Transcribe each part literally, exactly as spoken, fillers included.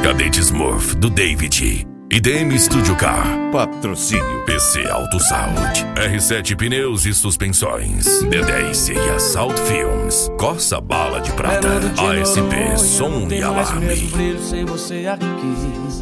Cadete Smurf, do David. I D M Studio Car. Patrocínio P C Auto Saúde. R sete Pneus e Suspensões. D dez e Assault Films. Corsa Bala de Prata. A S P Som e Alarme. Sem você aqui.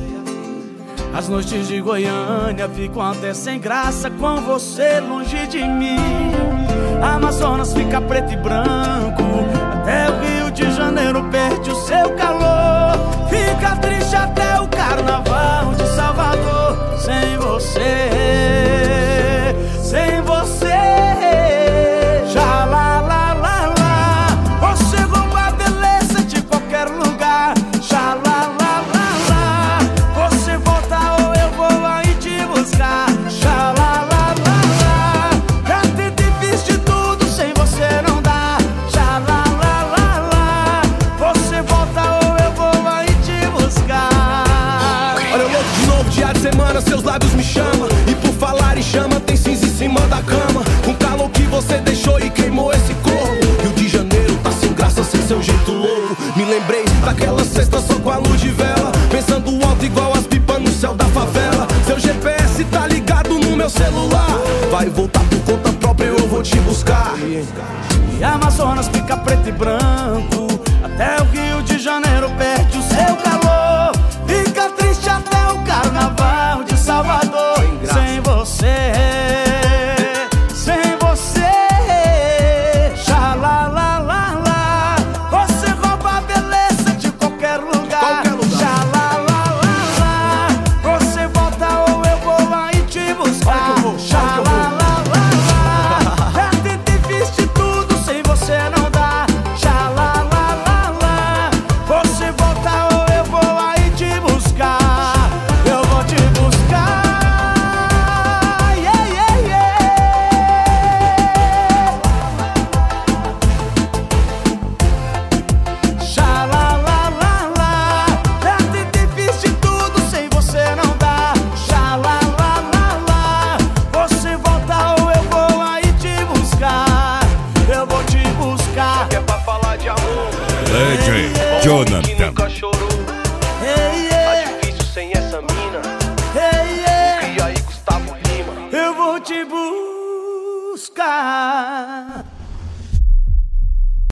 As noites de Goiânia ficam até sem graça com você longe de mim. A Amazonas fica preto e branco, até o Rio de Janeiro perde o seu calor. Fica triste até o Carnaval de Salvador. Sem você, sem você. Já lá, lá, lá, lá. Você rouba a beleza de qualquer lugar. Já lá, lá, lá, lá. Você volta ou eu vou aí te buscar. Já lá, lá, lá, lá. Já tentei, fiz de tudo, sem você não dá. Já lá, lá, lá, lá. Você volta ou eu vou aí te buscar. Olha eu louco de novo, dia de semana, seus lábios me chamam. E por falar em chama, tem cinza em cima da cama. Com calor que você deixou e queimou esse corpo. Rio de Janeiro tá sem graça, sem seu jeito louco. Me lembrei daquela sexta só com a luz de vela, pensando alto igual as pipas no céu da favela. Seu G P S tá ligado no meu celular. Vai voltar por conta própria, eu vou te buscar. E a Amazonas fica preto e branco, até o Rio de Janeiro perde o seu calor. Fica triste até o Carnaval de Salvador. Sem você, sem você. Já lá, lá, lá, lá. Você rouba a beleza de qualquer lugar. Já lá, lá, lá, lá. Você volta ou eu vou aí te buscar. Já lá, lá, lá, lá. Já tentei, fiz de tudo, sem você não dá. Já lá, lá, lá, lá. Você volta ou eu vou aí te buscar. Eu vou te buscar. Yeah, yeah, yeah. Já lá, lá, lá, lá. Já tentei, fiz de tudo, sem você não dá. Já lá, lá, lá, lá. Você volta ou eu vou aí te buscar. Eu vou te buscar. É pra falar de amor, Legend que Jonathan. nunca chorou. Hey, Tá yeah. difícil sem essa mina. Hey, yeah. E aí, Gustavo Lima. Eu vou te buscar.